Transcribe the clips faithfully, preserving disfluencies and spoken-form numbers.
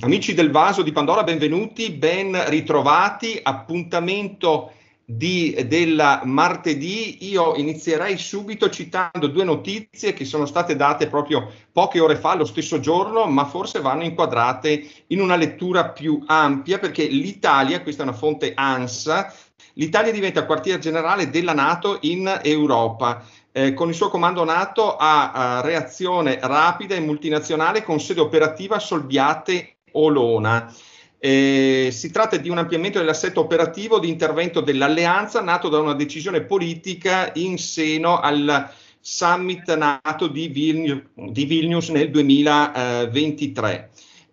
Amici del Vaso di Pandora, benvenuti, ben ritrovati. Appuntamento di, del martedì. Io inizierei subito citando due notizie che sono state date proprio poche ore fa, lo stesso giorno, ma forse vanno inquadrate in una lettura più ampia, perché l'Italia, questa è una fonte ANSA, l'Italia diventa quartier generale della NATO in Europa. Eh, con il suo comando NATO a, a reazione rapida e multinazionale con sede operativa a Solviate Olona. Eh, si tratta di un ampliamento dell'assetto operativo di intervento dell'alleanza nato da una decisione politica in seno al summit NATO di Vilnius, di Vilnius nel duemilaventitré.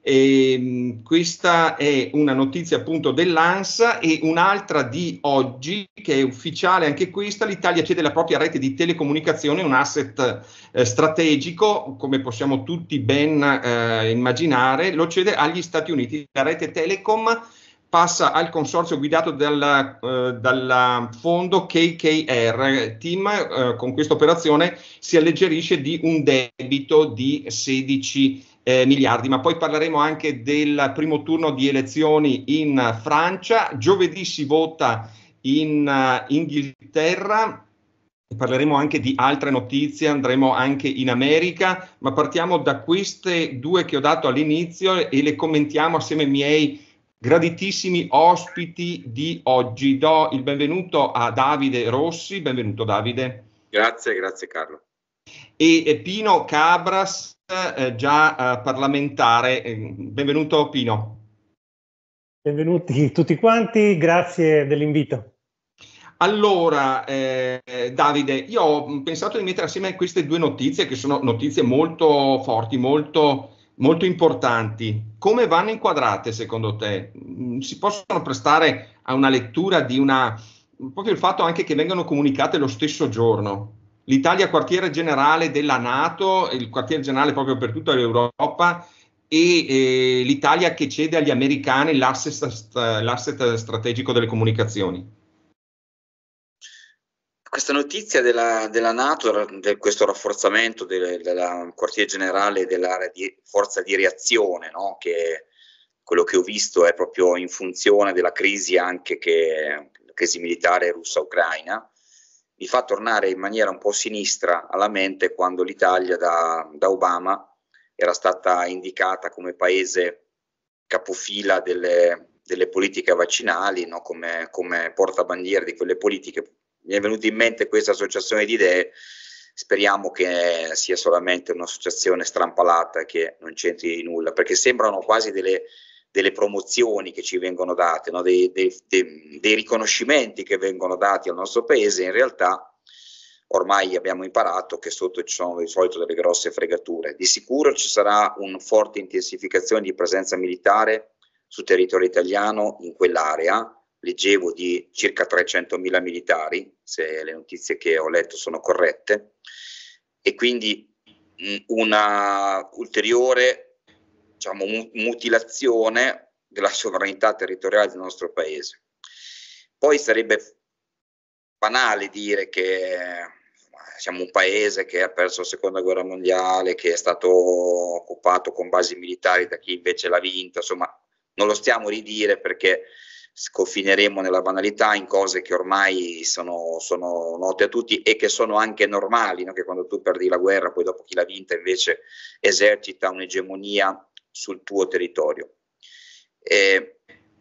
E, questa è una notizia appunto dell'ANSA, e un'altra di oggi che è ufficiale anche questa: l'Italia cede la propria rete di telecomunicazione, un asset eh, strategico, come possiamo tutti ben eh, immaginare, lo cede agli Stati Uniti. La rete Telecom passa al consorzio guidato dal, eh, dal fondo K K R. TIM eh, con questa operazione si alleggerisce di un debito di sedici Eh, miliardi, ma poi parleremo anche del primo turno di elezioni in Francia. Giovedì si vota in uh, Inghilterra, parleremo anche di altre notizie, andremo anche in America, ma partiamo da queste due che ho dato all'inizio e le commentiamo assieme ai miei graditissimi ospiti di oggi. Do il benvenuto a Davide Rossi. Benvenuto Davide. Grazie, grazie Carlo. E, e Pino Cabras, Eh, già eh, parlamentare. Eh, benvenuto Pino. Benvenuti tutti quanti, grazie dell'invito. Allora, eh, Davide, io ho pensato di mettere assieme queste due notizie, che sono notizie molto forti, molto, molto importanti. Come vanno inquadrate secondo te? Si possono prestare a una lettura di una... proprio il fatto anche che vengano comunicate lo stesso giorno. L'Italia quartiere generale della NATO, il quartiere generale proprio per tutta l'Europa, e eh, l'Italia che cede agli americani l'asset, l'asset strategico delle comunicazioni. Questa notizia della, della NATO, di questo rafforzamento del, della quartier generale dell'area di forza di reazione, no? Che quello che ho visto è proprio in funzione della crisi anche che la crisi militare russa-ucraina, mi fa tornare in maniera un po' sinistra alla mente quando l'Italia da, da Obama era stata indicata come paese capofila delle, delle politiche vaccinali, no? come, come portabandiera di quelle politiche. Mi è venuta in mente questa associazione di idee, speriamo che sia solamente un'associazione strampalata e che non c'entri nulla, perché sembrano quasi delle, delle promozioni che ci vengono date, no? dei, dei, dei, dei riconoscimenti che vengono dati al nostro paese. In realtà ormai abbiamo imparato che sotto ci sono di solito delle grosse fregature. Di sicuro ci sarà una forte intensificazione di presenza militare sul territorio italiano in quell'area. Leggevo di circa trecentomila militari, se le notizie che ho letto sono corrette, e quindi mh, una ulteriore, diciamo, mutilazione della sovranità territoriale del nostro paese. Poi sarebbe banale dire che siamo un paese che ha perso la seconda guerra mondiale, che è stato occupato con basi militari da chi invece l'ha vinta, insomma non lo stiamo a ridire perché sconfineremo nella banalità in cose che ormai sono, sono note a tutti e che sono anche normali, no? Che quando tu perdi la guerra poi dopo chi l'ha vinta invece esercita un'egemonia sul tuo territorio. E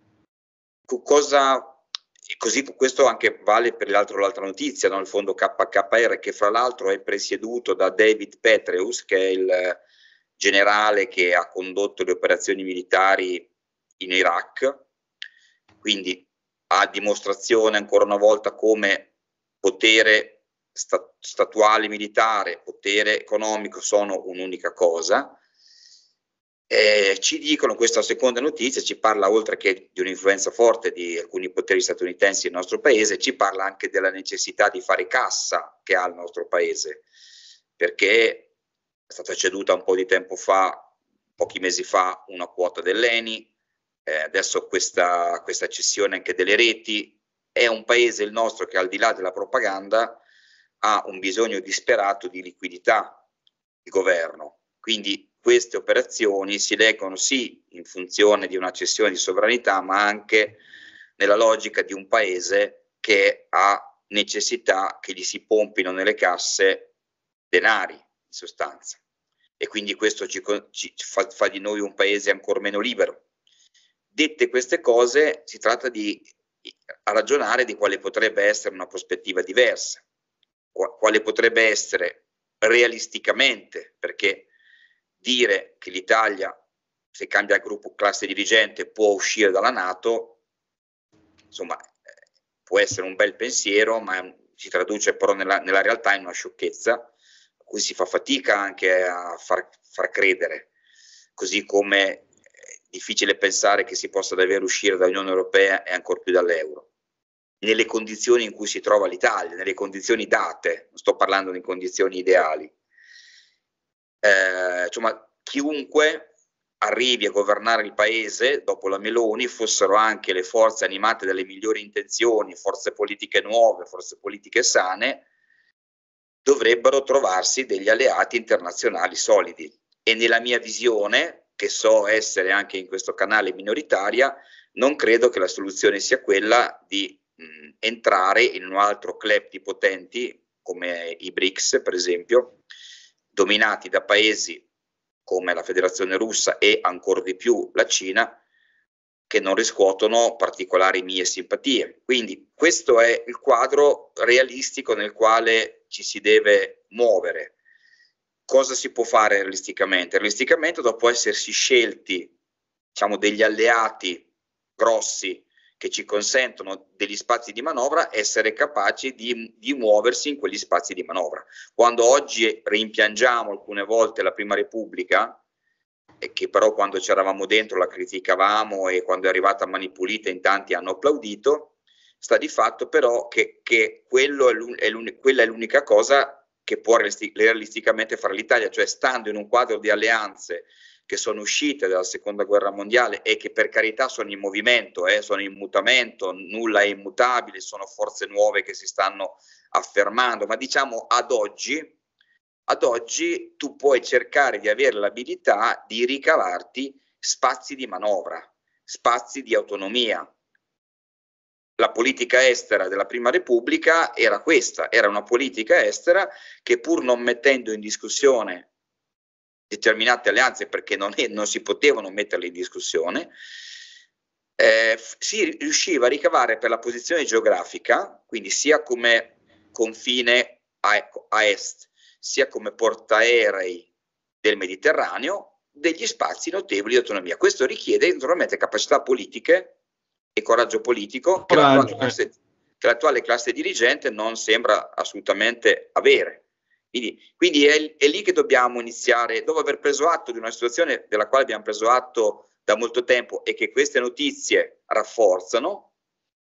cosa, così questo anche vale per l'altro, l'altra notizia, no? Il fondo K K R, che fra l'altro è presieduto da David Petraeus, che è il generale che ha condotto le operazioni militari in Iraq. Quindi a dimostrazione ancora una volta come potere sta- statuale militare, potere economico sono un'unica cosa. Eh, ci dicono, questa seconda notizia ci parla, oltre che di un'influenza forte di alcuni poteri statunitensi nel nostro paese, ci parla anche della necessità di fare cassa che ha il nostro paese, perché è stata ceduta un po' di tempo fa, pochi mesi fa, una quota dell'Eni. Eh, adesso questa, questa cessione anche delle reti. È un paese, il nostro, che al di là della propaganda ha un bisogno disperato di liquidità di governo, quindi queste operazioni si leggono sì in funzione di una cessione di sovranità, ma anche nella logica di un paese che ha necessità che gli si pompino nelle casse denari, in sostanza. E quindi questo ci, ci fa, fa di noi un paese ancora meno libero. Dette queste cose, si tratta di a ragionare di quale potrebbe essere una prospettiva diversa, quale potrebbe essere realisticamente, perché dire che l'Italia, se cambia il gruppo classe dirigente, può uscire dalla NATO, insomma, può essere un bel pensiero, ma si traduce però nella, nella realtà in una sciocchezza a cui si fa fatica anche a far, far credere, così come è difficile pensare che si possa davvero uscire dall'Unione Europea e ancor più dall'euro, nelle condizioni in cui si trova l'Italia, nelle condizioni date, non sto parlando di condizioni ideali. Eh, insomma, chiunque arrivi a governare il paese dopo la Meloni, fossero anche le forze animate dalle migliori intenzioni, forze politiche nuove, forze politiche sane, dovrebbero trovarsi degli alleati internazionali solidi. E nella mia visione, che so essere anche in questo canale minoritaria, non credo che la soluzione sia quella di mh, entrare in un altro club di potenti come i BRICS, per esempio, dominati da paesi come la Federazione Russa e ancora di più la Cina, che non riscuotono particolari mie simpatie. Quindi questo è il quadro realistico nel quale ci si deve muovere. Cosa si può fare realisticamente? Realisticamente, dopo essersi scelti, diciamo, degli alleati grossi che ci consentono degli spazi di manovra, essere capaci di, di muoversi in quegli spazi di manovra. Quando oggi rimpiangiamo alcune volte la Prima Repubblica, e che però quando c'eravamo dentro la criticavamo e quando è arrivata a Mani Pulite in tanti hanno applaudito, sta di fatto però che, che quello è l'un- è l'un- quella è l'unica cosa che può realisticamente fare l'Italia, cioè stando in un quadro di alleanze che sono uscite dalla seconda guerra mondiale e che per carità sono in movimento, eh, sono in mutamento, nulla è immutabile, sono forze nuove che si stanno affermando, ma diciamo ad oggi, ad oggi tu puoi cercare di avere l'abilità di ricavarti spazi di manovra, spazi di autonomia. La politica estera della Prima Repubblica era questa, era una politica estera che pur non mettendo in discussione determinate alleanze, perché non, è, non si potevano metterle in discussione, eh, si riusciva a ricavare per la posizione geografica, quindi sia come confine a, a est, sia come portaerei del Mediterraneo, degli spazi notevoli di autonomia. Questo richiede naturalmente capacità politiche e coraggio politico che l'attuale classe, che l'attuale classe dirigente non sembra assolutamente avere. Quindi, quindi è, è lì che dobbiamo iniziare, dopo aver preso atto di una situazione della quale abbiamo preso atto da molto tempo e che queste notizie rafforzano,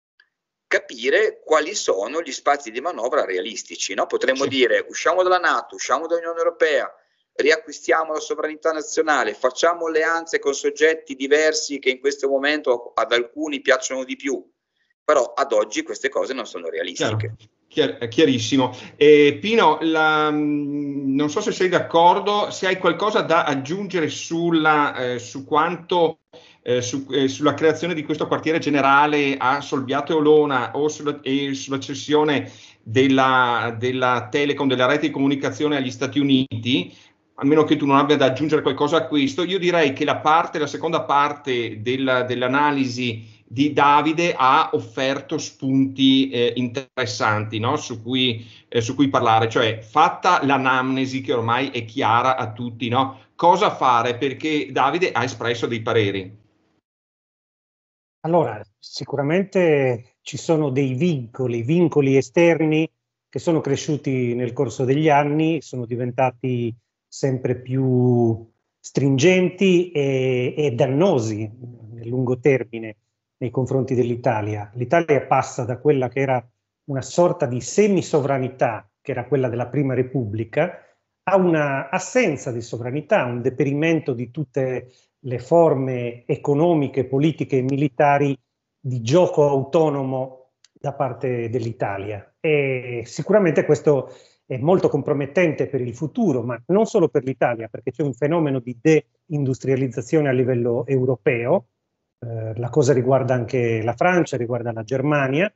capire quali sono gli spazi di manovra realistici. No? Potremmo sì. dire usciamo dalla NATO, usciamo dall'Unione Europea, riacquistiamo la sovranità nazionale, facciamo alleanze con soggetti diversi che in questo momento ad alcuni piacciono di più, però ad oggi queste cose non sono realistiche. Chiaro. Chiar- chiarissimo. Eh, Pino, la, non so se sei d'accordo, se hai qualcosa da aggiungere sulla, eh, su quanto eh, su, eh, sulla creazione di questo quartiere generale a Solbiate Olona o sulla, e sulla cessione della, della Telecom, della rete di comunicazione agli Stati Uniti, a meno che tu non abbia da aggiungere qualcosa a questo, io direi che la parte, la seconda parte del, dell'analisi di Davide ha offerto spunti eh, interessanti, no? su, cui, eh, su cui parlare, cioè fatta l'anamnesi che ormai è chiara a tutti, no? Cosa fare? Perché Davide ha espresso dei pareri. Allora, sicuramente ci sono dei vincoli, vincoli esterni che sono cresciuti nel corso degli anni, sono diventati sempre più stringenti e, e dannosi nel lungo termine nei confronti dell'Italia. L'Italia passa da quella che era una sorta di semisovranità, che era quella della Prima Repubblica, a una assenza di sovranità, un deperimento di tutte le forme economiche, politiche e militari di gioco autonomo da parte dell'Italia. E sicuramente questo è molto compromettente per il futuro, ma non solo per l'Italia, perché c'è un fenomeno di deindustrializzazione a livello europeo. Eh, la cosa riguarda anche la Francia, riguarda la Germania.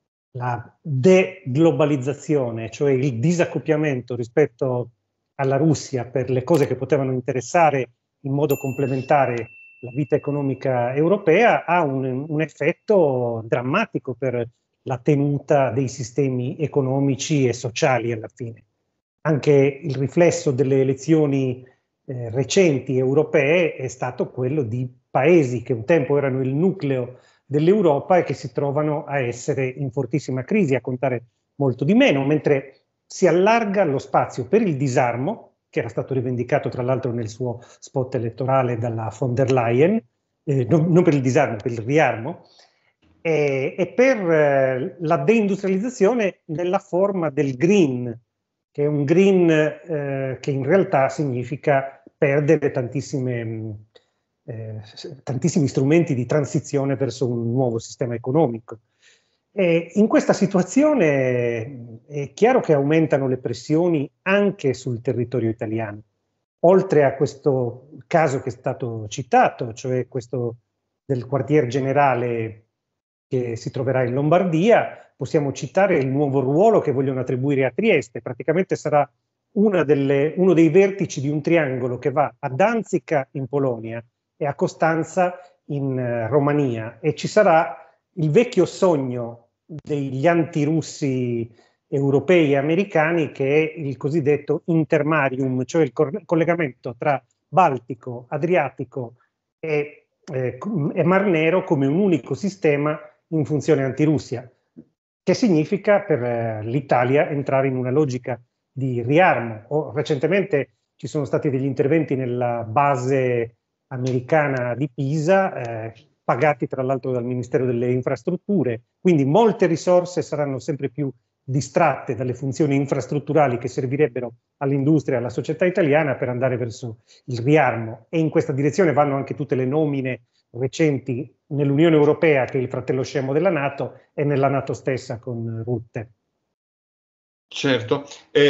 La deglobalizzazione, cioè il disaccoppiamento rispetto alla Russia per le cose che potevano interessare in modo complementare la vita economica europea, ha un, un effetto drammatico per la tenuta dei sistemi economici e sociali alla fine. Anche il riflesso delle elezioni eh, recenti europee è stato quello di paesi che un tempo erano il nucleo dell'Europa e che si trovano a essere in fortissima crisi, a contare molto di meno, mentre si allarga lo spazio per il disarmo, che era stato rivendicato tra l'altro nel suo spot elettorale dalla von der Leyen, eh, non, non per il disarmo, per il riarmo, e, e per eh, la deindustrializzazione nella forma del green, che è un green eh, che in realtà significa perdere tantissime, eh, tantissimi strumenti di transizione verso un nuovo sistema economico. E in questa situazione è chiaro che aumentano le pressioni anche sul territorio italiano. Oltre a questo caso che è stato citato, cioè questo del quartier generale che si troverà in Lombardia, possiamo citare il nuovo ruolo che vogliono attribuire a Trieste. Praticamente sarà una delle, uno dei vertici di un triangolo che va a Danzica in Polonia e a Costanza in uh, Romania, e ci sarà il vecchio sogno degli antirussi europei e americani, che è il cosiddetto intermarium, cioè il co- collegamento tra Baltico, Adriatico e, eh, e Mar Nero come un unico sistema in funzione antirussia, che significa per eh, l'Italia entrare in una logica di riarmo. O, recentemente ci sono stati degli interventi nella base americana di Pisa, eh, pagati tra l'altro dal Ministero delle Infrastrutture, quindi molte risorse saranno sempre più distratte dalle funzioni infrastrutturali che servirebbero all'industria e alla società italiana per andare verso il riarmo, e in questa direzione vanno anche tutte le nomine recenti nell'Unione Europea, che è il fratello scemo della NATO, e nella NATO stessa con Rutte. Certo,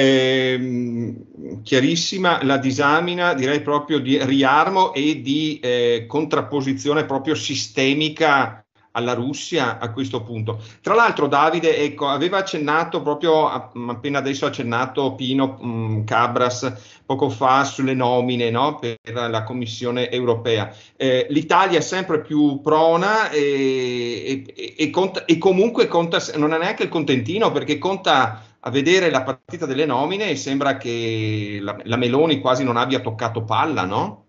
eh, chiarissima la disamina, direi proprio di riarmo e di eh, contrapposizione proprio sistemica alla Russia a questo punto. Tra l'altro Davide, ecco, aveva accennato proprio, appena adesso ha accennato Pino mh, Cabras poco fa sulle nomine, no, per la Commissione europea. Eh, L'Italia è sempre più prona e, e, e, conta, e comunque conta, non ha neanche il contentino, perché conta a vedere la partita delle nomine e sembra che la, la Meloni quasi non abbia toccato palla, no?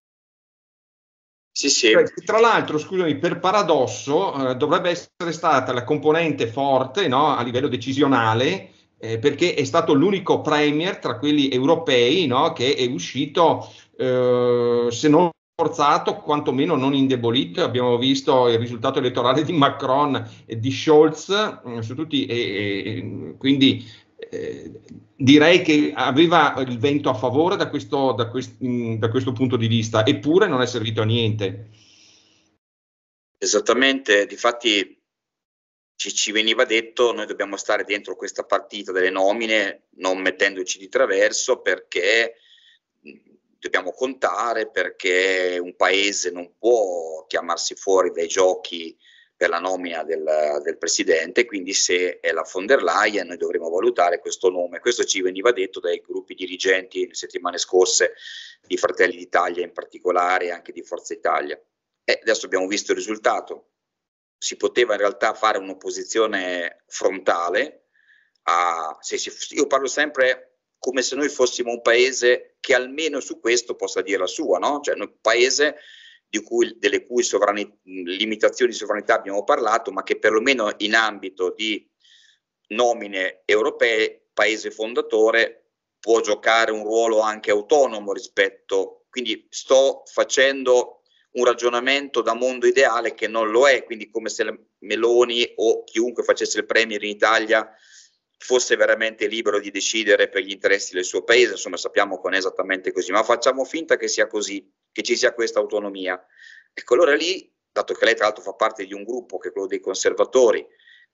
Sì, sì. Tra l'altro, scusami, per paradosso, eh, dovrebbe essere stata la componente forte, no, a livello decisionale, eh, perché è stato l'unico premier tra quelli europei, no, che è uscito, eh, se non forzato, quantomeno non indebolito. Abbiamo visto il risultato elettorale di Macron e di Scholz, eh, su tutti, e, e, quindi eh, direi che aveva il vento a favore da questo, da, quest, da questo punto di vista, eppure non è servito a niente. Esattamente, difatti ci, ci veniva detto: noi dobbiamo stare dentro questa partita delle nomine non mettendoci di traverso, perché dobbiamo contare, perché un paese non può chiamarsi fuori dai giochi per la nomina del, del presidente, quindi se è la von der Leyen noi dovremo valutare questo nome. Questo ci veniva detto dai gruppi dirigenti le settimane scorse di Fratelli d'Italia in particolare, e anche di Forza Italia. E adesso abbiamo visto il risultato. Si poteva in realtà fare un'opposizione frontale a, se si, io parlo sempre come se noi fossimo un paese che almeno su questo possa dire la sua, no? Cioè un paese di cui, delle cui sovrani, limitazioni di sovranità abbiamo parlato, ma che perlomeno in ambito di nomine europee, paese fondatore, può giocare un ruolo anche autonomo rispetto, quindi sto facendo un ragionamento da mondo ideale che non lo è, quindi come se la Meloni o chiunque facesse il premier in Italia fosse veramente libero di decidere per gli interessi del suo paese. Insomma, sappiamo che non è esattamente così, ma facciamo finta che sia così, che ci sia questa autonomia. Ecco, allora lì, dato che lei tra l'altro fa parte di un gruppo che è quello dei conservatori,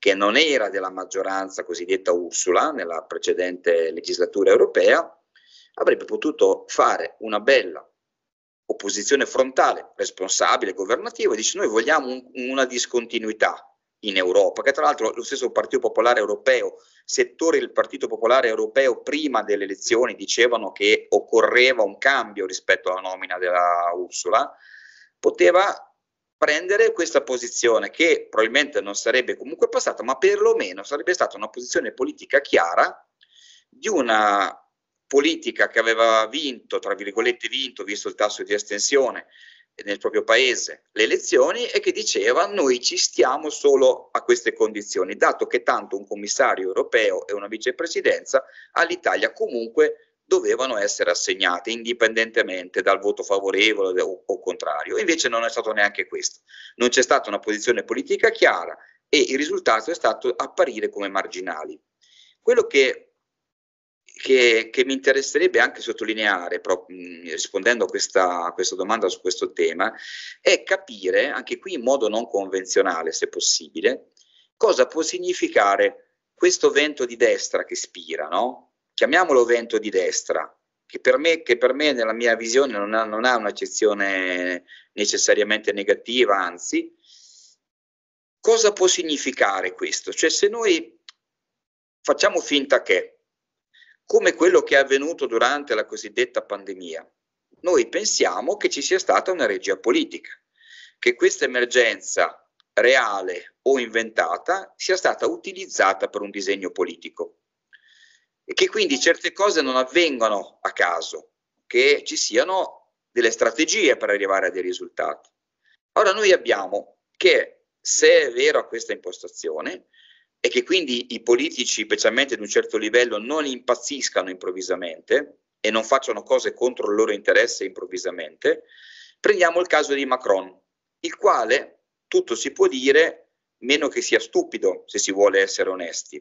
che non era della maggioranza cosiddetta Ursula nella precedente legislatura europea, avrebbe potuto fare una bella opposizione frontale, responsabile, governativa, e dice: noi vogliamo un, una discontinuità in Europa, che tra l'altro lo stesso Partito Popolare Europeo, settori del Partito Popolare Europeo prima delle elezioni dicevano che occorreva un cambio rispetto alla nomina della Ursula, poteva prendere questa posizione che probabilmente non sarebbe comunque passata, ma perlomeno sarebbe stata una posizione politica chiara di una politica che aveva vinto, tra virgolette vinto, visto il tasso di astensione nel proprio paese, le elezioni, e che diceva: noi ci stiamo solo a queste condizioni, dato che tanto un commissario europeo e una vicepresidenza all'Italia comunque dovevano essere assegnate indipendentemente dal voto favorevole o, o contrario. Invece non è stato neanche questo, non c'è stata una posizione politica chiara e il risultato è stato apparire come marginali. Quello che Che, che mi interesserebbe anche sottolineare, pro, mh, rispondendo a questa, a questa domanda su questo tema, è capire, anche qui in modo non convenzionale se possibile, cosa può significare questo vento di destra che spira, no? Chiamiamolo vento di destra, che per me, che per me nella mia visione non ha, non ha un'accezione necessariamente negativa, anzi, cosa può significare questo? Cioè, se noi facciamo finta che, come quello che è avvenuto durante la cosiddetta pandemia, noi pensiamo che ci sia stata una regia politica, che questa emergenza reale o inventata sia stata utilizzata per un disegno politico e che quindi certe cose non avvengano a caso, che ci siano delle strategie per arrivare a dei risultati. Ora noi abbiamo che, se è vera questa impostazione, e che quindi i politici, specialmente di un certo livello, non impazziscano improvvisamente e non facciano cose contro il loro interesse improvvisamente, prendiamo il caso di Macron, il quale tutto si può dire, meno che sia stupido, se si vuole essere onesti.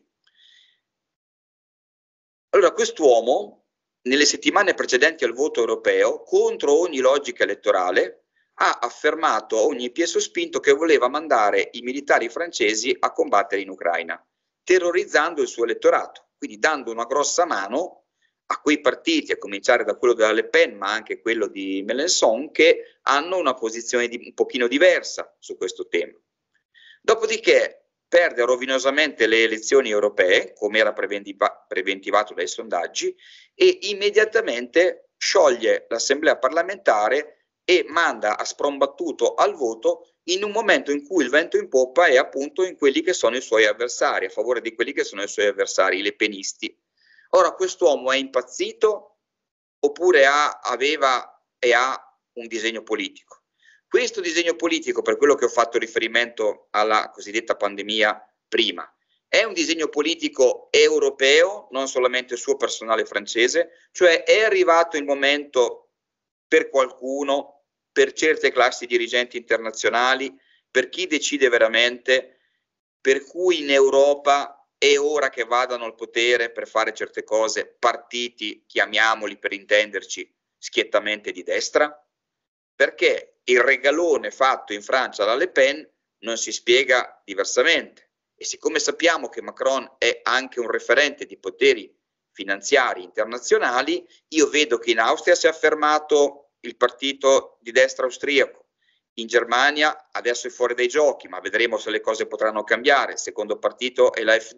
Allora, quest'uomo, nelle settimane precedenti al voto europeo, contro ogni logica elettorale, ha affermato a ogni piè sospinto che voleva mandare i militari francesi a combattere in Ucraina, terrorizzando il suo elettorato, quindi dando una grossa mano a quei partiti, a cominciare da quello della Le Pen, ma anche quello di Mélenchon, che hanno una posizione di, un pochino diversa su questo tema. Dopodiché perde rovinosamente le elezioni europee, come era preventiva, preventivato dai sondaggi, e immediatamente scioglie l'assemblea parlamentare e manda a sprombattuto al voto in un momento in cui il vento in poppa è appunto in quelli che sono i suoi avversari, a favore di quelli che sono i suoi avversari, i lepenisti. Ora, quest'uomo è impazzito oppure ha, aveva e ha un disegno politico? Questo disegno politico, per quello che ho fatto riferimento alla cosiddetta pandemia prima, è un disegno politico europeo, non solamente suo personale francese, cioè è arrivato il momento per qualcuno, per certe classi dirigenti internazionali, per chi decide veramente, per cui in Europa è ora che vadano al potere per fare certe cose partiti, chiamiamoli per intenderci, schiettamente di destra? Perché il regalone fatto in Francia da Le Pen non si spiega diversamente. E siccome sappiamo che Macron è anche un referente di poteri finanziari internazionali, io vedo che in Austria si è affermato il partito di destra austriaco, in Germania adesso è fuori dai giochi, ma vedremo se le cose potranno cambiare, il secondo partito è l'A F D,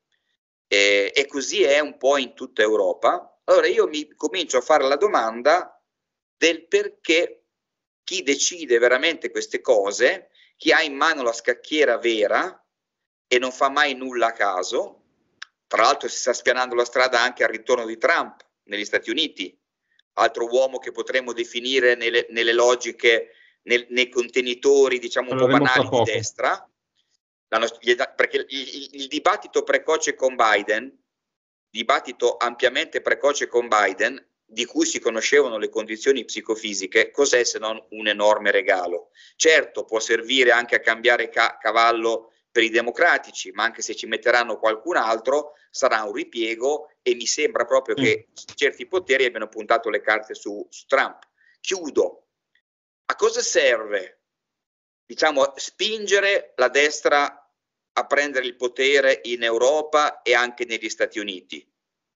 e, e così è un po' in tutta Europa. Allora io mi comincio a fare la domanda del perché chi decide veramente queste cose, chi ha in mano la scacchiera vera e non fa mai nulla a caso. Tra l'altro si sta spianando la strada anche al ritorno di Trump negli Stati Uniti, altro uomo che potremmo definire nelle, nelle logiche, nel, nei contenitori, diciamo, un po' banali di destra, nostra, perché il, il, il dibattito precoce con Biden, dibattito ampiamente precoce con Biden, di cui si conoscevano le condizioni psicofisiche, cos'è se non un enorme regalo? Certo, può servire anche a cambiare ca- cavallo per i democratici, ma anche se ci metteranno qualcun altro sarà un ripiego, e mi sembra proprio mm. che certi poteri abbiano puntato le carte su, su Trump. Chiudo. A cosa serve, diciamo, spingere la destra a prendere il potere in Europa e anche negli Stati Uniti?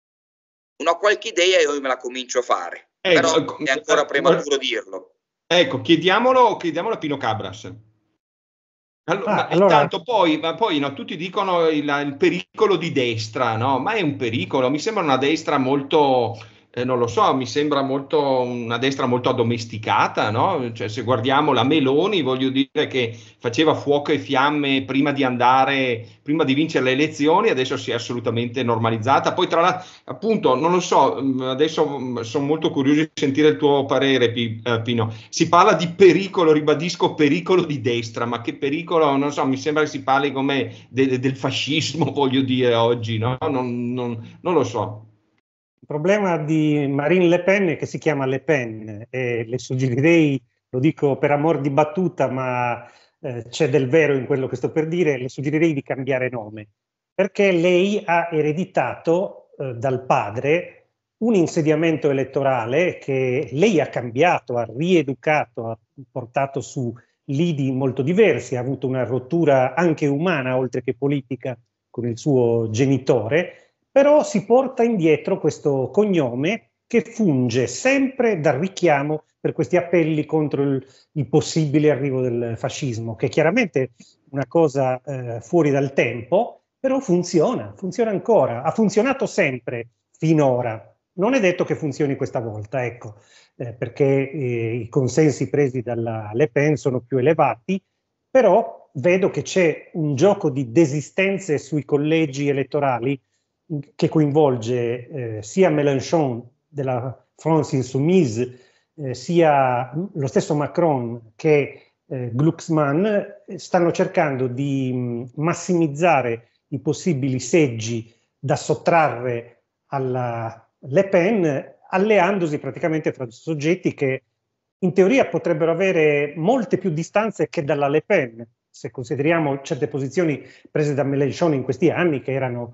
Una qualche idea io me la comincio a fare, eh, però eh, è ancora prematuro eh, dirlo. Ecco, chiediamolo, chiediamolo a Pino Cabras. Allora, ah, ma allora... Tanto poi, ma poi no, tutti dicono il, il pericolo di destra, no? Ma è un pericolo, mi sembra una destra molto, eh, non lo so, mi sembra molto una destra molto addomesticata, no? Cioè, se guardiamo la Meloni, voglio dire che faceva fuoco e fiamme prima di andare, prima di vincere le elezioni, adesso si è assolutamente normalizzata. Poi tra l'altro, appunto, non lo so, adesso sono molto curioso di sentire il tuo parere, Pino. Si parla di pericolo, ribadisco, pericolo di destra, ma che pericolo, non so, mi sembra che si parli come de, del fascismo, voglio dire, oggi, no? Non, non, non lo so. Il problema di Marine Le Pen è che si chiama Le Pen e le suggerirei, lo dico per amor di battuta, ma eh, c'è del vero in quello che sto per dire, le suggerirei di cambiare nome, perché lei ha ereditato eh, dal padre un insediamento elettorale che lei ha cambiato, ha rieducato, ha portato su lidi molto diversi, ha avuto una rottura anche umana oltre che politica con il suo genitore, però si porta indietro questo cognome che funge sempre da richiamo per questi appelli contro il, il possibile arrivo del fascismo, che è chiaramente una cosa eh, fuori dal tempo, però funziona, funziona ancora, ha funzionato sempre finora. Non è detto che funzioni questa volta, ecco, eh, perché eh, i consensi presi dalla Le Pen sono più elevati, però vedo che c'è un gioco di desistenze sui collegi elettorali che coinvolge eh, sia Mélenchon della France Insoumise, eh, sia lo stesso Macron che eh, Glucksmann, stanno cercando di mh, massimizzare i possibili seggi da sottrarre alla Le Pen, alleandosi praticamente fra soggetti che in teoria potrebbero avere molte più distanze che dalla Le Pen, se consideriamo certe posizioni prese da Mélenchon in questi anni che erano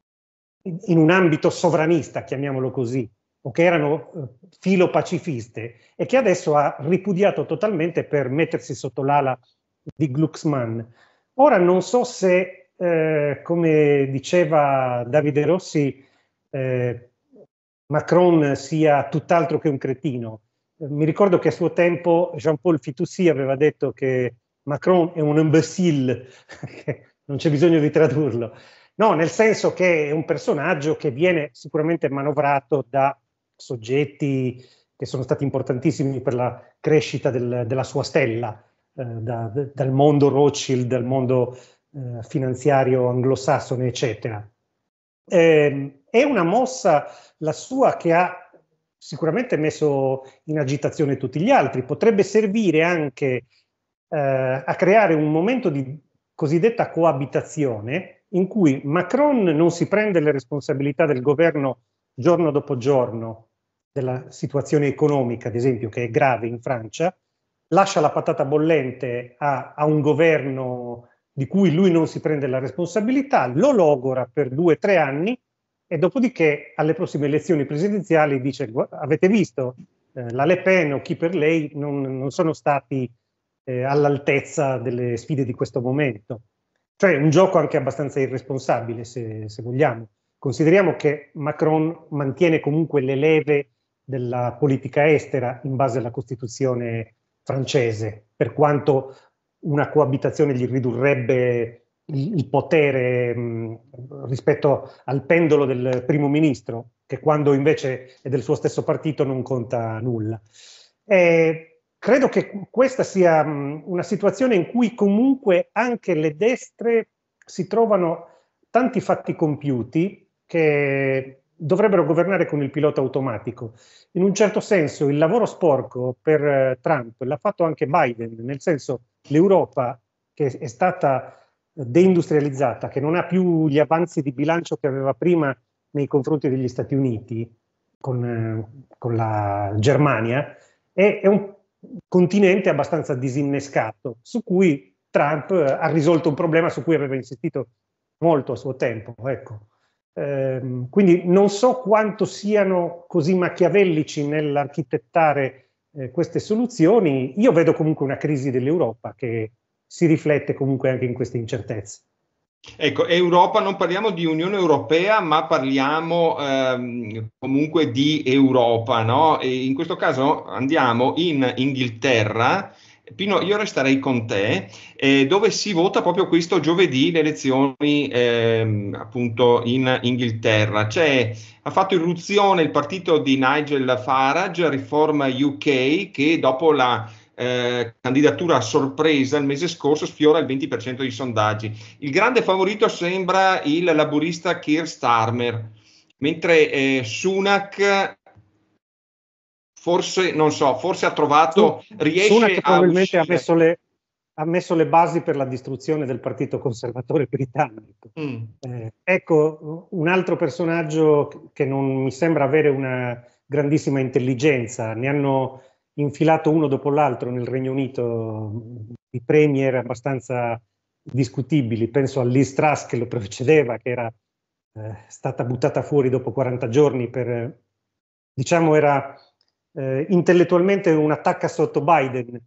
in un ambito sovranista, chiamiamolo così, o che erano eh, filo pacifiste, e che adesso ha ripudiato totalmente per mettersi sotto l'ala di Glucksmann. Ora non so se, eh, come diceva Davide Rossi, eh, Macron sia tutt'altro che un cretino. Eh, mi ricordo che a suo tempo Jean-Paul Fitoussi aveva detto che Macron è un imbecille, non c'è bisogno di tradurlo. No, nel senso che è un personaggio che viene sicuramente manovrato da soggetti che sono stati importantissimi per la crescita del, della sua stella, eh, da, d- dal mondo Rothschild, dal mondo eh, finanziario anglosassone, eccetera. Eh, è una mossa, la sua, che ha sicuramente messo in agitazione tutti gli altri. Potrebbe servire anche eh, a creare un momento di cosiddetta coabitazione, in cui Macron non si prende le responsabilità del governo giorno dopo giorno, della situazione economica, ad esempio, che è grave in Francia, lascia la patata bollente a, a un governo di cui lui non si prende la responsabilità, lo logora per due o tre anni e dopodiché alle prossime elezioni presidenziali dice: avete visto, eh, la Le Pen o chi per lei non, non sono stati eh, all'altezza delle sfide di questo momento. Cioè un gioco anche abbastanza irresponsabile, se, se vogliamo. Consideriamo che Macron mantiene comunque le leve della politica estera in base alla Costituzione francese, per quanto una coabitazione gli ridurrebbe il, il potere mh, rispetto al pendolo del primo ministro, che quando invece è del suo stesso partito non conta nulla. E, credo che questa sia mh, una situazione in cui comunque anche le destre si trovano tanti fatti compiuti che dovrebbero governare con il pilota automatico. In un certo senso il lavoro sporco per eh, Trump l'ha fatto anche Biden, nel senso l'Europa, che è stata deindustrializzata, che non ha più gli avanzi di bilancio che aveva prima nei confronti degli Stati Uniti con, eh, con la Germania, è, è un continente abbastanza disinnescato, su cui Trump ha risolto un problema su cui aveva insistito molto a suo tempo. Ecco. Ehm, quindi non so quanto siano così machiavellici nell'architettare eh, queste soluzioni. Io vedo comunque una crisi dell'Europa che si riflette comunque anche in queste incertezze. Ecco, Europa, non parliamo di Unione Europea, ma parliamo ehm, comunque di Europa, no? E in questo caso andiamo in Inghilterra. Pino, io resterei con te, eh, dove si vota proprio questo giovedì le elezioni ehm, appunto in Inghilterra. C'è, ha fatto irruzione il partito di Nigel Farage, Reform U K, che dopo la eh, candidatura a sorpresa il mese scorso sfiora il venti per cento dei sondaggi. Il grande favorito sembra il laburista Keir Starmer, mentre eh, Sunak forse, non so, forse ha trovato, riesce Sunak a probabilmente ha uscire. messo, le, ha messo le basi per la distruzione del Partito Conservatore britannico. Mm. Eh, ecco, un altro personaggio che non mi sembra avere una grandissima intelligenza, ne hanno infilato uno dopo l'altro nel Regno Unito di premier abbastanza discutibili. Penso a Liz Truss che lo precedeva, che era eh, stata buttata fuori dopo quaranta giorni per, diciamo, era eh, intellettualmente un attacco sotto Biden.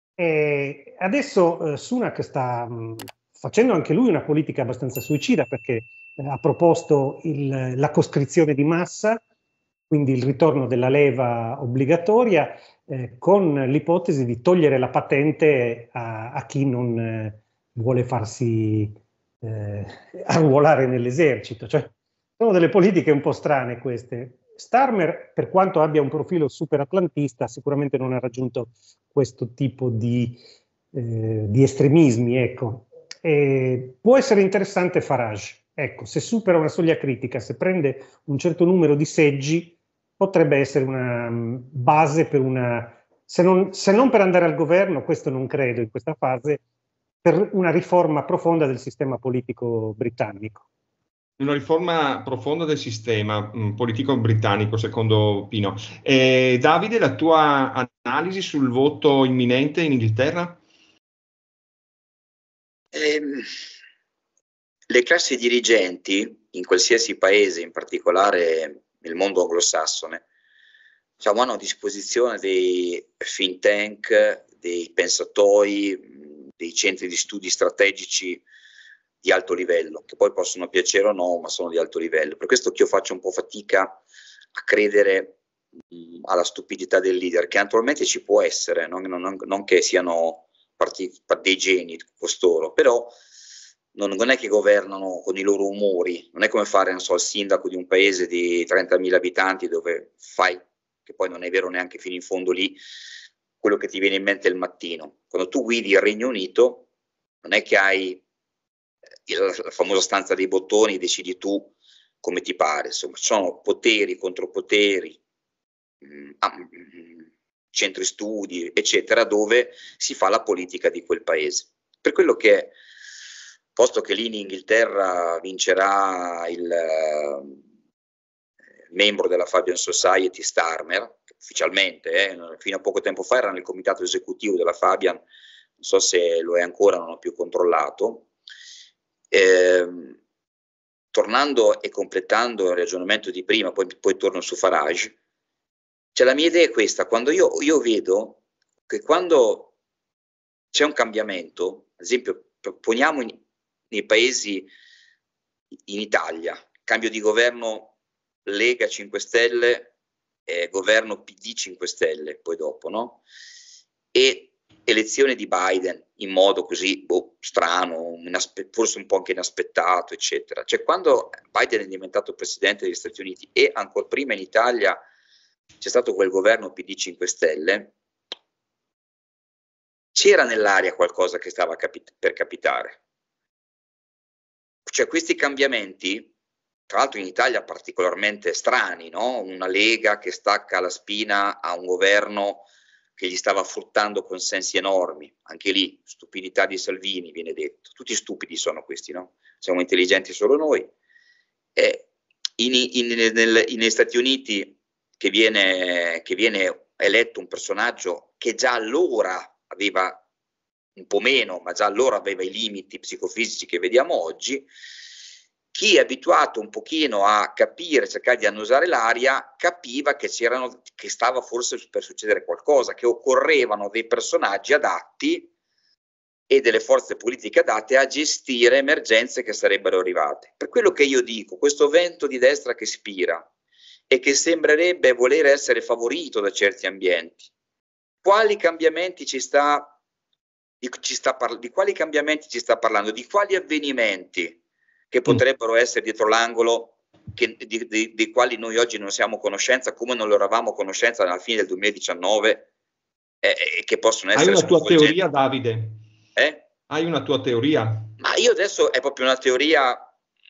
E adesso eh, Sunak sta mh, facendo anche lui una politica abbastanza suicida, perché eh, ha proposto il, la coscrizione di massa, quindi il ritorno della leva obbligatoria, eh, con l'ipotesi di togliere la patente a, a chi non eh, vuole farsi eh, arruolare nell'esercito. Cioè, sono delle politiche un po' strane queste. Starmer, per quanto abbia un profilo super atlantista, sicuramente non ha raggiunto questo tipo di, eh, di estremismi, ecco. E può essere interessante Farage. Ecco, se supera una soglia critica, se prende un certo numero di seggi, potrebbe essere una base per una, se non, se non per andare al governo, questo non credo in questa fase, per una riforma profonda del sistema politico britannico. Una riforma profonda del sistema mh, politico britannico, secondo Pino. Eh, Davide, la tua analisi sul voto imminente in Inghilterra? Eh, le classi dirigenti in qualsiasi paese, in particolare nel mondo anglosassone, diciamo, hanno a disposizione dei think tank, dei pensatori, dei centri di studi strategici di alto livello, che poi possono piacere o no, ma sono di alto livello. Per questo che io faccio un po' fatica a credere mh, alla stupidità del leader, che naturalmente ci può essere, non, non, non che siano partiti, dei geni costoro, però non, non è che governano con i loro umori, non è come fare, non so, il sindaco di un paese di trentamila abitanti dove fai, che poi non è vero neanche fino in fondo lì, quello che ti viene in mente il mattino. Quando tu guidi il Regno Unito, non è che hai la famosa stanza dei bottoni, decidi tu come ti pare, insomma, ci sono poteri, contropoteri, mh, mh, centri studi, eccetera, dove si fa la politica di quel paese. Per quello che, posto che lì in Inghilterra vincerà il eh, membro della Fabian Society, Starmer, ufficialmente, eh, fino a poco tempo fa era nel comitato esecutivo della Fabian, non so se lo è ancora, non ho più controllato. Eh, tornando e completando il ragionamento di prima, poi, poi torno su Farage, cioè la mia idea è questa: quando io, io vedo che quando c'è un cambiamento, ad esempio poniamo in, nei paesi, in Italia, cambio di governo Lega cinque Stelle, eh, governo P D cinque Stelle, poi dopo, no? E elezione di Biden in modo così boh, strano, forse un po' anche inaspettato, eccetera. Cioè, quando Biden è diventato presidente degli Stati Uniti e ancora prima in Italia c'è stato quel governo P D cinque Stelle, c'era nell'aria qualcosa che stava capi- per capitare. Cioè, questi cambiamenti, tra l'altro in Italia particolarmente strani, no? Una Lega che stacca la spina a un governo che gli stava fruttando consensi enormi, anche lì stupidità di Salvini viene detto, tutti stupidi sono questi, no? Siamo intelligenti solo noi. Eh, in, in, nel, negli Stati Uniti che viene, che viene eletto un personaggio che già allora aveva un po' meno, ma già allora aveva i limiti psicofisici che vediamo oggi. Chi è abituato un pochino a capire, cercare di annusare l'aria, capiva che c'erano, che stava forse per succedere qualcosa, che occorrevano dei personaggi adatti e delle forze politiche adatte a gestire emergenze che sarebbero arrivate. Per quello che io dico, questo vento di destra che spira e che sembrerebbe voler essere favorito da certi ambienti, quali cambiamenti ci sta, di, ci sta par- di quali cambiamenti ci sta parlando? Di quali avvenimenti che potrebbero essere dietro l'angolo, che, di, di, di quali noi oggi non siamo a conoscenza, come non lo eravamo a conoscenza alla fine del duemiladiciannove, e eh, che possono essere... Hai una tua teoria, Davide? Eh? Hai una tua teoria? Ma io adesso è proprio una teoria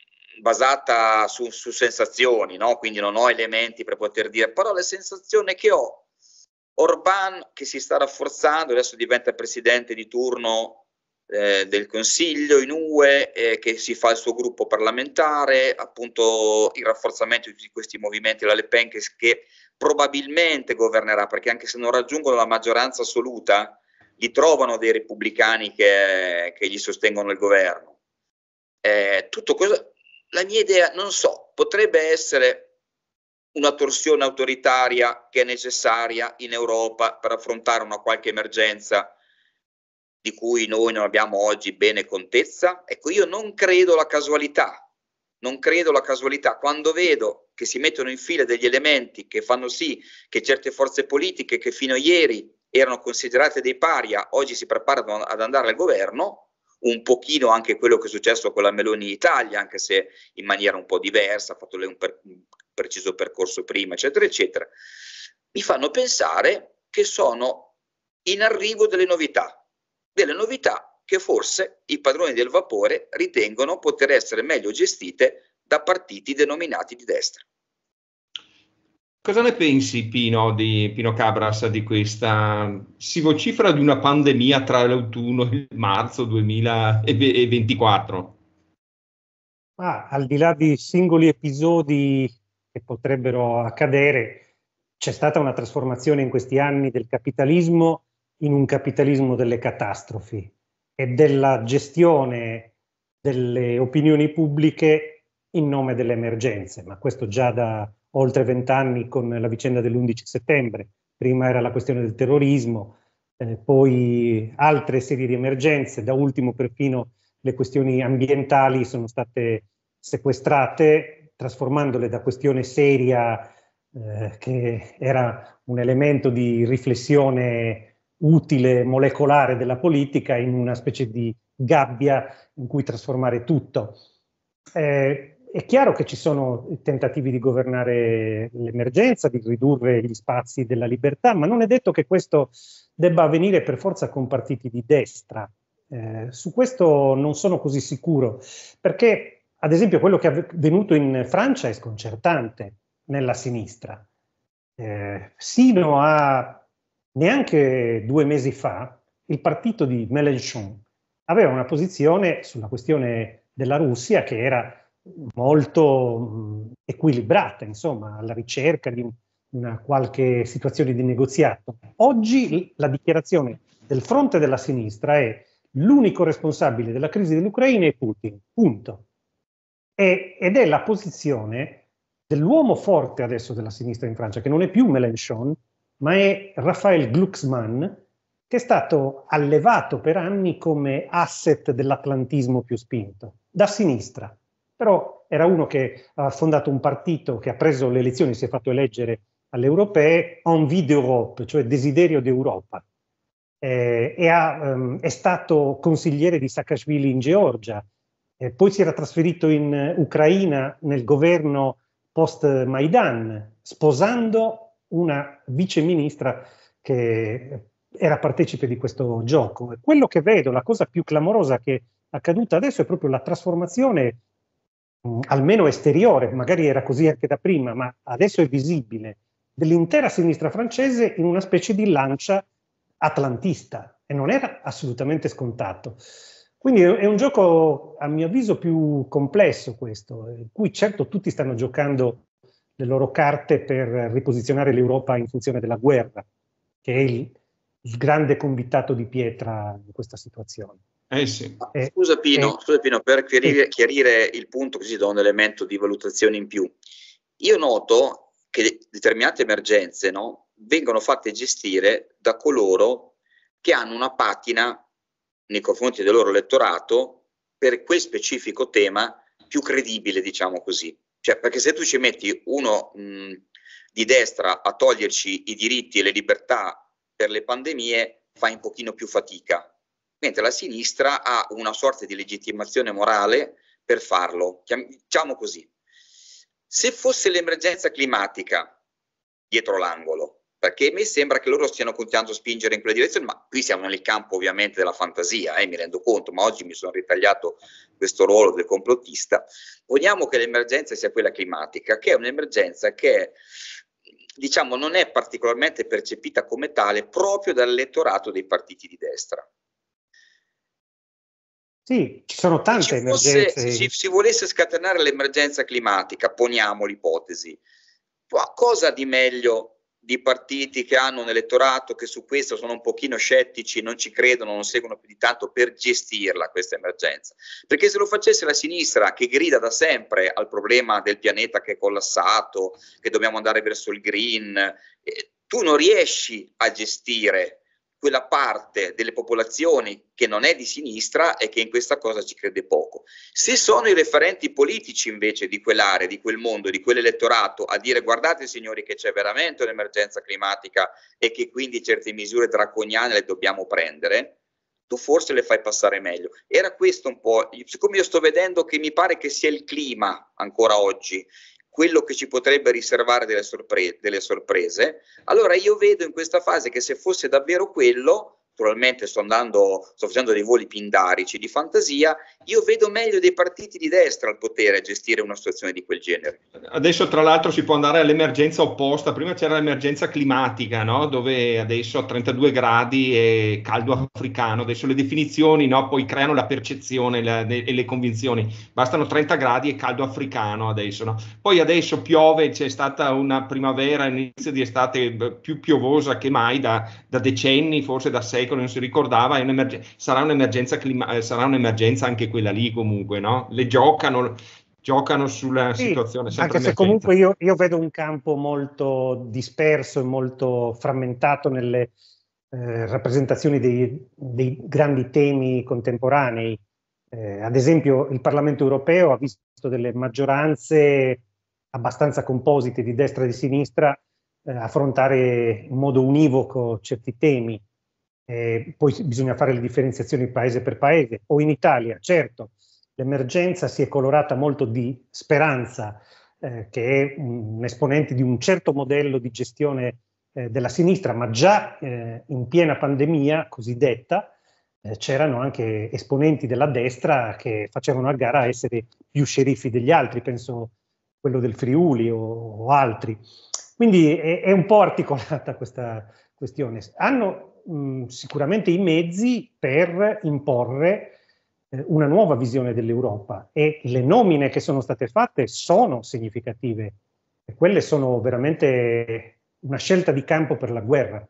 basata su, su sensazioni, no? Quindi non ho elementi per poter dire, però la sensazione che ho, Orbán che si sta rafforzando, adesso diventa presidente di turno eh, del Consiglio in U E, eh, che si fa il suo gruppo parlamentare, appunto il rafforzamento di tutti questi movimenti, la Le Pen che, che probabilmente governerà, perché anche se non raggiungono la maggioranza assoluta, gli trovano dei repubblicani che, che gli sostengono il governo. Eh, tutto questo, la mia idea, non so, potrebbe essere una torsione autoritaria che è necessaria in Europa per affrontare una qualche emergenza di cui noi non abbiamo oggi bene contezza. Ecco, io non credo alla casualità, non credo alla casualità. Quando vedo che si mettono in fila degli elementi che fanno sì che certe forze politiche che fino a ieri erano considerate dei paria, oggi si preparano ad andare al governo, un pochino anche quello che è successo con la Meloni in Italia, anche se in maniera un po' diversa, ha fatto lei un, per, un preciso percorso prima, eccetera, eccetera, mi fanno pensare che sono in arrivo delle novità, delle novità che forse i padroni del vapore ritengono poter essere meglio gestite da partiti denominati di destra. Cosa ne pensi, Pino, di Pino Cabras, di questa? Si vocifera di una pandemia tra l'autunno e il marzo duemilaventiquattro. Ah, al di là di singoli episodi che potrebbero accadere, c'è stata una trasformazione in questi anni del capitalismo in un capitalismo delle catastrofi e della gestione delle opinioni pubbliche in nome delle emergenze, ma questo già da oltre vent'anni con la vicenda dell'undici settembre. Prima era la questione del terrorismo, eh, poi altre serie di emergenze, da ultimo perfino le questioni ambientali sono state sequestrate, trasformandole da questione seria eh, che era un elemento di riflessione utile, molecolare della politica, in una specie di gabbia in cui trasformare tutto. Eh, È chiaro che ci sono tentativi di governare l'emergenza, di ridurre gli spazi della libertà, ma non è detto che questo debba avvenire per forza con partiti di destra. Eh, su questo non sono così sicuro, perché ad esempio quello che è avvenuto in Francia è sconcertante nella sinistra. Eh, sino a neanche due mesi fa il partito di Mélenchon aveva una posizione sulla questione della Russia che era molto mh, equilibrata, insomma, alla ricerca di una qualche situazione di negoziato. Oggi la dichiarazione del fronte della sinistra è: l'unico responsabile della crisi dell'Ucraina è Putin, punto. E, ed è la posizione dell'uomo forte adesso della sinistra in Francia, che non è più Mélenchon, ma è Raphael Glucksmann, che è stato allevato per anni come asset dell'atlantismo più spinto, da sinistra. Però era uno che ha fondato un partito che ha preso le elezioni, si è fatto eleggere alle europee, Envie d'Europe, cioè desiderio d'Europa. Eh, e ha, um, è stato consigliere di Saakashvili in Georgia, eh, poi si era trasferito in Ucraina nel governo post-Maidan, sposando una viceministra che era partecipe di questo gioco. E quello che vedo, la cosa più clamorosa che è accaduta adesso è proprio la trasformazione, mh, almeno esteriore, magari era così anche da prima, ma adesso è visibile, dell'intera sinistra francese in una specie di lancia atlantista, e non era assolutamente scontato. Quindi è un gioco, a mio avviso, più complesso questo, in cui certo tutti stanno giocando le loro carte per riposizionare l'Europa in funzione della guerra, che è il, il grande convitato di pietra in questa situazione. Eh sì. Eh, scusa, Pino, eh, scusa Pino, per chiarire, sì. chiarire il punto, così do un elemento di valutazione in più. Io noto che determinate emergenze, no, vengono fatte gestire da coloro che hanno una patina nei confronti del loro elettorato per quel specifico tema più credibile, diciamo così. Cioè, perché se tu ci metti uno mh, di destra a toglierci i diritti e le libertà per le pandemie, fai un pochino più fatica, mentre la sinistra ha una sorta di legittimazione morale per farlo, diciamo così. Se fosse l'emergenza climatica dietro l'angolo, perché mi sembra che loro stiano continuando a spingere in quella direzione, ma qui siamo nel campo ovviamente della fantasia, eh, mi rendo conto, ma oggi mi sono ritagliato questo ruolo del complottista. Poniamo che l'emergenza sia quella climatica, che è un'emergenza che, diciamo, non è particolarmente percepita come tale proprio dall'elettorato dei partiti di destra. Sì, ci sono tante se emergenze. Fosse, se si, si volesse scatenare l'emergenza climatica, poniamo l'ipotesi, cosa di meglio di partiti che hanno un elettorato che su questo sono un pochino scettici, non ci credono, non seguono più di tanto per gestirla questa emergenza? Perché se lo facesse la sinistra, che grida da sempre al problema del pianeta che è collassato, che dobbiamo andare verso il green, eh, tu non riesci a gestire quella parte delle popolazioni che non è di sinistra e che in questa cosa ci crede poco. Se sono i referenti politici invece di quell'area, di quel mondo, di quell'elettorato a dire guardate signori che c'è veramente un'emergenza climatica e che quindi certe misure draconiane le dobbiamo prendere, tu forse le fai passare meglio. Era questo un po', siccome io sto vedendo che mi pare che sia il clima ancora oggi quello che ci potrebbe riservare delle, sorpre- delle sorprese, allora io vedo in questa fase che se fosse davvero quello, naturalmente sto andando, sto facendo dei voli pindarici di fantasia, io vedo meglio dei partiti di destra al potere a gestire una situazione di quel genere. Adesso tra l'altro si può andare all'emergenza opposta, prima c'era l'emergenza climatica, no? Dove adesso a trentadue gradi è caldo africano, adesso le definizioni, no? Poi creano la percezione la, de, e le convinzioni, bastano trenta gradi e caldo africano adesso, no? Poi adesso piove, c'è stata una primavera, inizio di estate più piovosa che mai da, da decenni, forse da secoli, non si ricordava, è un'emergen- sarà un'emergenza clima- sarà un'emergenza anche quella lì comunque, no? Le giocano, giocano sulla sì, situazione. Anche se comunque io, io vedo un campo molto disperso e molto frammentato nelle eh, rappresentazioni dei, dei grandi temi contemporanei. Eh, ad esempio il Parlamento europeo ha visto delle maggioranze abbastanza composite di destra e di sinistra eh, affrontare in modo univoco certi temi. Eh, poi bisogna fare le differenziazioni paese per paese, o in Italia, certo, l'emergenza si è colorata molto di Speranza, eh, che è un, un esponente di un certo modello di gestione eh, della sinistra, ma già eh, in piena pandemia cosiddetta eh, c'erano anche esponenti della destra che facevano a gara a essere più sceriffi degli altri, penso quello del Friuli o, o altri. Quindi è, è un po' articolata questa questione. Hanno mh, sicuramente i mezzi per imporre eh, una nuova visione dell'Europa e le nomine che sono state fatte sono significative e quelle sono veramente una scelta di campo per la guerra.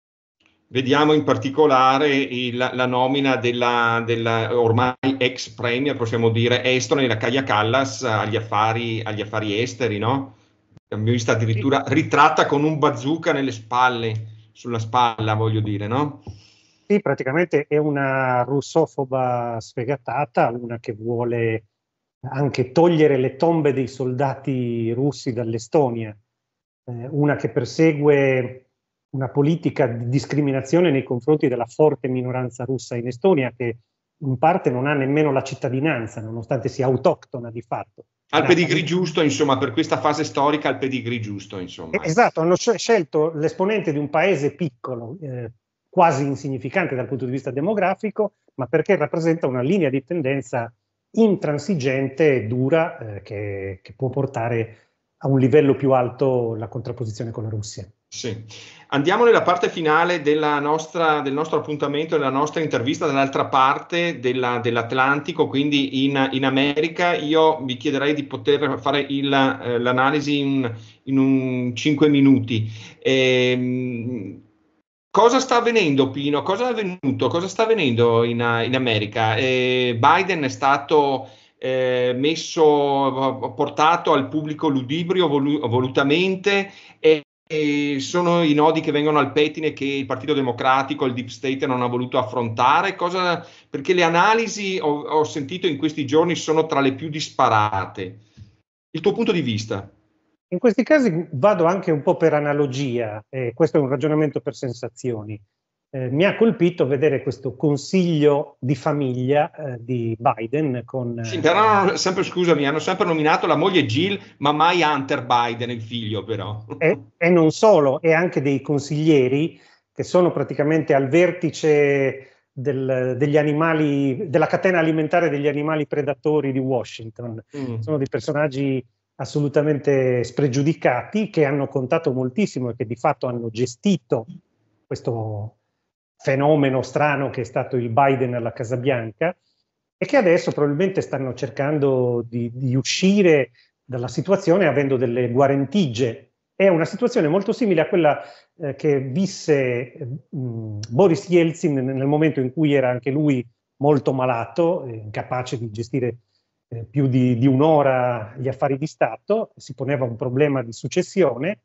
Vediamo in particolare il, la nomina della, della ormai ex premier, possiamo dire, estone, la Kaja Kallas agli affari, agli affari esteri, no? Abbiamo visto addirittura ritratta con un bazooka nelle spalle, sulla spalla, voglio dire, no? Sì, praticamente è una russofoba sfegatata, una che vuole anche togliere le tombe dei soldati russi dall'Estonia, eh, una che persegue una politica di discriminazione nei confronti della forte minoranza russa in Estonia, che in parte non ha nemmeno la cittadinanza, nonostante sia autoctona di fatto. Al pedigree giusto, insomma, per questa fase storica, al pedigree giusto, insomma. Esatto, hanno scelto l'esponente di un paese piccolo, eh, quasi insignificante dal punto di vista demografico, ma perché rappresenta una linea di tendenza intransigente e dura eh, che, che può portare a un livello più alto la contrapposizione con la Russia. Sì. Andiamo nella parte finale della nostra, del nostro appuntamento, della nostra intervista dall'altra parte della, dell'Atlantico, quindi in, in America. Io vi chiederei di poter fare il, eh, l'analisi in, in un cinque minuti. Ehm, cosa sta avvenendo, Pino? Cosa è avvenuto? Cosa sta avvenendo in, in America? Eh, Biden è stato eh, messo, portato al pubblico ludibrio volu- volutamente e e sono i nodi che vengono al pettine che il Partito Democratico, il Deep State non ha voluto affrontare? Cosa, perché le analisi ho, ho sentito in questi giorni sono tra le più disparate. Il tuo punto di vista? In questi casi vado anche un po' per analogia, eh, questo è un ragionamento per sensazioni. Eh, mi ha colpito vedere questo consiglio di famiglia eh, di Biden con... Sì, però hanno sempre, scusami, hanno sempre nominato la moglie Jill, ma mai Hunter Biden, il figlio però. E, e non solo, e anche dei consiglieri che sono praticamente al vertice del, degli animali, della catena alimentare degli animali predatori di Washington. Mm. Sono dei personaggi assolutamente spregiudicati che hanno contato moltissimo e che di fatto hanno gestito questo fenomeno strano che è stato il Biden alla Casa Bianca e che adesso probabilmente stanno cercando di, di uscire dalla situazione avendo delle guarentigie. È una situazione molto simile a quella eh, che visse eh, Boris Yeltsin nel momento in cui era anche lui molto malato, eh, incapace di gestire eh, più di, di un'ora gli affari di Stato, si poneva un problema di successione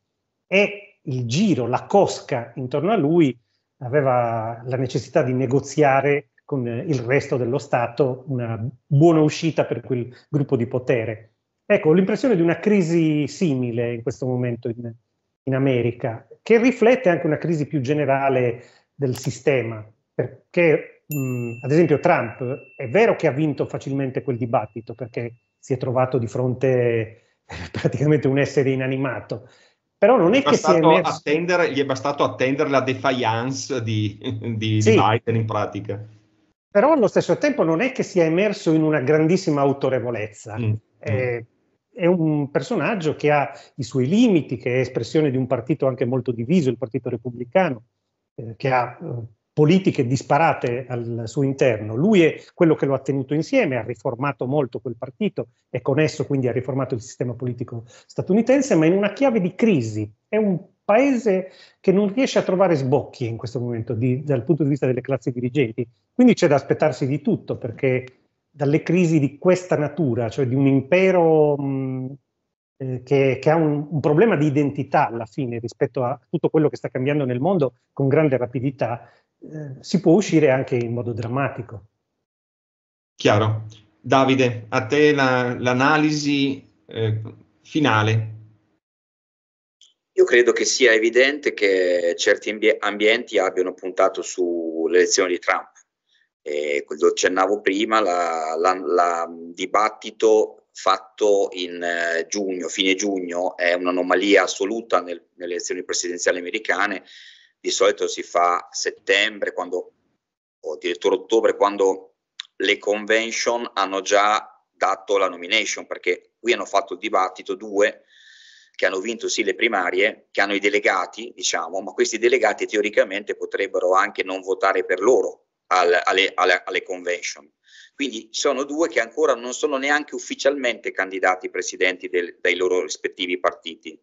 e il giro, la cosca intorno a lui aveva la necessità di negoziare con il resto dello Stato una buona uscita per quel gruppo di potere. Ecco, ho l'impressione di una crisi simile in questo momento in, in America, che riflette anche una crisi più generale del sistema, perché mh, ad esempio Trump è vero che ha vinto facilmente quel dibattito perché si è trovato di fronte praticamente un essere inanimato, però non è, è che sia emerso... attendere, gli è bastato attendere la defiance di, di, sì, di Biden in pratica. Però allo stesso tempo non è che sia emerso in una grandissima autorevolezza. Mm. Eh, è un personaggio che ha i suoi limiti, che è espressione di un partito anche molto diviso, il Partito Repubblicano, eh, che ha eh, politiche disparate al suo interno. Lui è quello che lo ha tenuto insieme, ha riformato molto quel partito e con esso quindi ha riformato il sistema politico statunitense, ma in una chiave di crisi. È un paese che non riesce a trovare sbocchi in questo momento di, dal punto di vista delle classi dirigenti. Quindi c'è da aspettarsi di tutto, perché dalle crisi di questa natura, cioè di un impero mh, eh, che, che ha un, un problema di identità alla fine rispetto a tutto quello che sta cambiando nel mondo con grande rapidità, eh, si può uscire anche in modo drammatico. Chiaro. Davide, a te la, l'analisi eh, finale. Io credo che sia evidente che certi ambi- ambienti abbiano puntato sull'elezione di Trump. E lo accennavo prima, la, la, la dibattito fatto in eh, giugno, fine giugno, è un'anomalia assoluta nel, nelle elezioni presidenziali americane. Di solito si fa a settembre, quando, o addirittura ottobre, quando le convention hanno già dato la nomination, perché qui hanno fatto il dibattito due che hanno vinto sì le primarie, che hanno i delegati, diciamo, ma questi delegati teoricamente potrebbero anche non votare per loro al, alle, alle, alle convention. Quindi sono due che ancora non sono neanche ufficialmente candidati presidenti del, dai loro rispettivi partiti.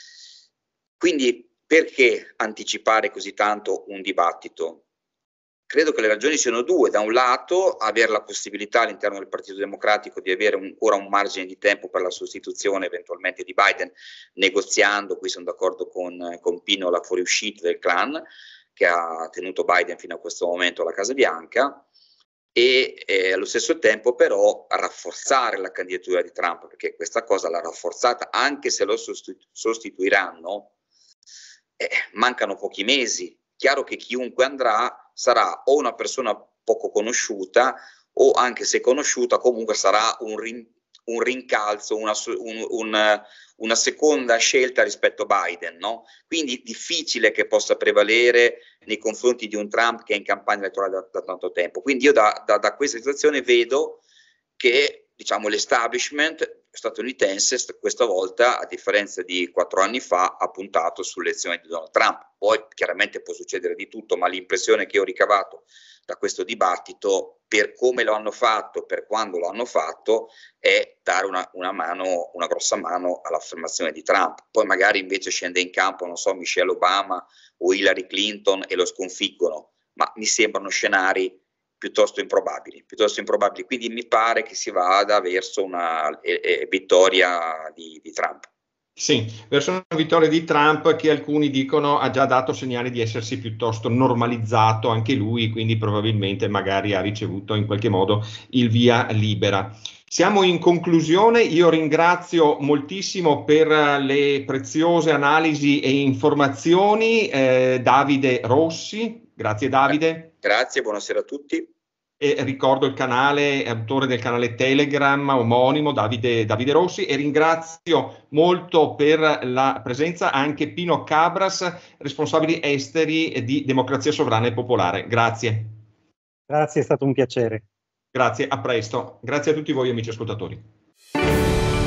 Quindi perché anticipare così tanto un dibattito? Credo che le ragioni siano due. Da un lato, avere la possibilità all'interno del Partito Democratico di avere ancora un, un margine di tempo per la sostituzione eventualmente di Biden, negoziando, qui sono d'accordo con, con Pino, la fuoriuscita del clan, che ha tenuto Biden fino a questo momento alla Casa Bianca, e eh, allo stesso tempo però rafforzare la candidatura di Trump, perché questa cosa l'ha rafforzata, anche se lo sostitu- sostituiranno, eh, mancano pochi mesi. Chiaro che chiunque andrà sarà o una persona poco conosciuta o anche se conosciuta comunque sarà un, rin- un rincalzo, una, un, un, una seconda scelta rispetto a Biden, no? Quindi difficile che possa prevalere nei confronti di un Trump che è in campagna elettorale da, da tanto tempo. Quindi io da, da, da questa situazione vedo che, diciamo, l'establishment statunitense questa volta, a differenza di quattro anni fa, ha puntato sull'elezione di Donald Trump. Poi chiaramente può succedere di tutto, ma l'impressione che ho ricavato da questo dibattito, per come lo hanno fatto, per quando lo hanno fatto, è dare una, una mano, una grossa mano all'affermazione di Trump. Poi magari invece scende in campo, non so, Michelle Obama o Hillary Clinton e lo sconfiggono, ma mi sembrano scenari piuttosto improbabili, piuttosto improbabili. Quindi mi pare che si vada verso una eh, eh, vittoria di, di Trump. Sì, verso una vittoria di Trump che alcuni dicono ha già dato segnali di essersi piuttosto normalizzato anche lui, quindi probabilmente magari ha ricevuto in qualche modo il via libera. Siamo in conclusione, io ringrazio moltissimo per le preziose analisi e informazioni eh, Davide Rossi, grazie Davide. Grazie, buonasera a tutti. E ricordo il canale, autore del canale Telegram omonimo, Davide, Davide Rossi, e ringrazio molto per la presenza anche Pino Cabras, responsabili esteri di Democrazia Sovrana e Popolare. Grazie. Grazie, è stato un piacere. Grazie, a presto. Grazie a tutti voi amici ascoltatori.